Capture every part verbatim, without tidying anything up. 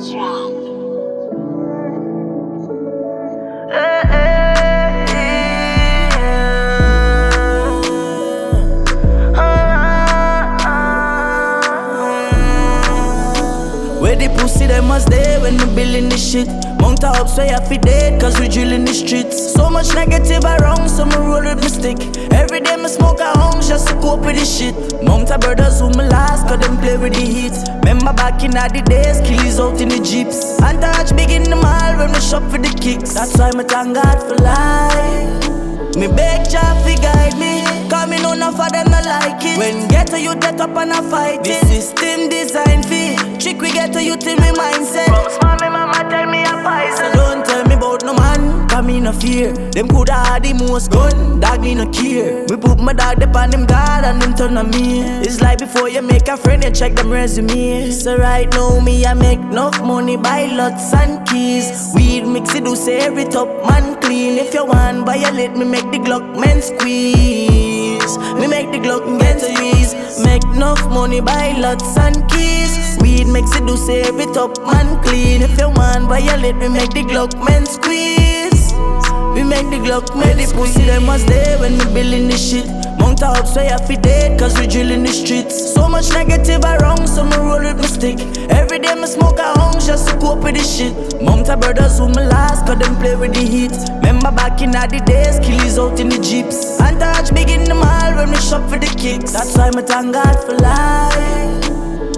Where the pussy them must stay when we building this shit. Mount up so you fi dead cause we drilling the streets. So much negative around so me roll with me stick. Every day me smoke a home just to cope with this shit. Mount a brothers who me last cause them play with the heat. Remember back in the days killies out in the jeeps. And touch big in the mall when we shop for the kicks. That's why me thank God for life. Me beg Jah fi guide me, cause me know enough of them not like it. When get to you get up and a fight it. The system designed fi trick we get to you till me mindset. From small me mama tell me a poison. Don't tell me about no man, cause me no fear. Them coulda had the most gun, dog me no care. We put my dog up on them guard and them turn on me. It's like before you make a friend you check them resume. So right now me I make enough money buy lots and keys. Weed mix it do say every top man clean. If you want violate me make the Glock men squeeze. Me make the Glock get squeeze. Make enough money buy lots and keys. Weed makes it do say every top man clean. If you want violate me make the Glock men squeeze. We make the Glock men the pussy them must stay when we building this shit. Mount up so you fi dead cause we drilling the streets. So much negative around so me roll with me stick. Every day me smoke a home just to cope with this shit. Mount a brothers who me last cause them play with the heat. Remember back in the days killies out in the jeeps. And touch big in the mall when we shop for the kicks. That's why me thank God for life.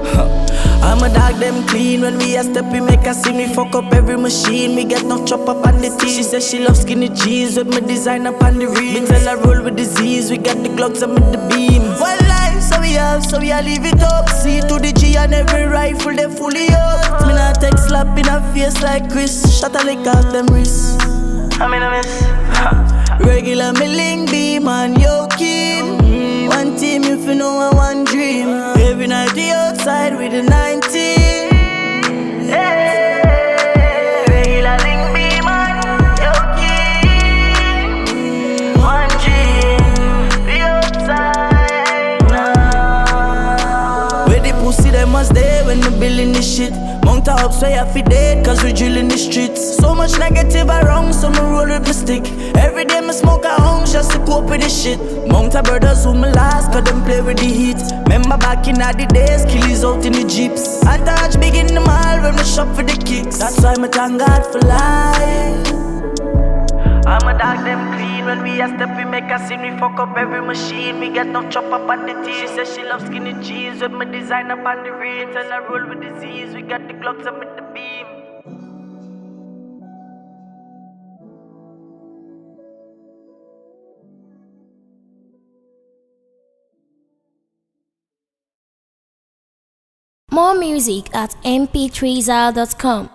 I'm a dog them clean. When we a step we make a scene. We fuck up every machine. We get no chop up on the team. She says she love skinny jeans with me design up on the ring. Me tell her roll with disease. We got the Glocks and with the beam. One life so we have, so we a leave it up. See to the G and every rifle they fully up. Me not take slap in her face like Chris. Shot a lick out them wrists. I mean I miss regular me link beam and yo Kim. Mm-hmm. One team if you know I one dream. Every night we outside with the nineteen. Hey, regular link beam and yo Kim. One dream, we outside now. Where the pussy them must stay when we building this shit. Mount up so you fi dead cause we drilling the streets. So much negative around so me roll with me stick. Every day me smoke a home just to cope with this shit. Mount a brothers who me last cause them play with the heat. Remember back in the days killies out in the jeeps. And touch big in the mall when we shop for the kicks. That's why me thank God for life. I'm a dog them clean. When we a step we make a scene. We fuck up every machine. We get no chop up on the team. She says she loves skinny jeans with me design up on the ring. Tell her roll with disease. We got the Glocks and with the beam. More music at m p three zal dot com.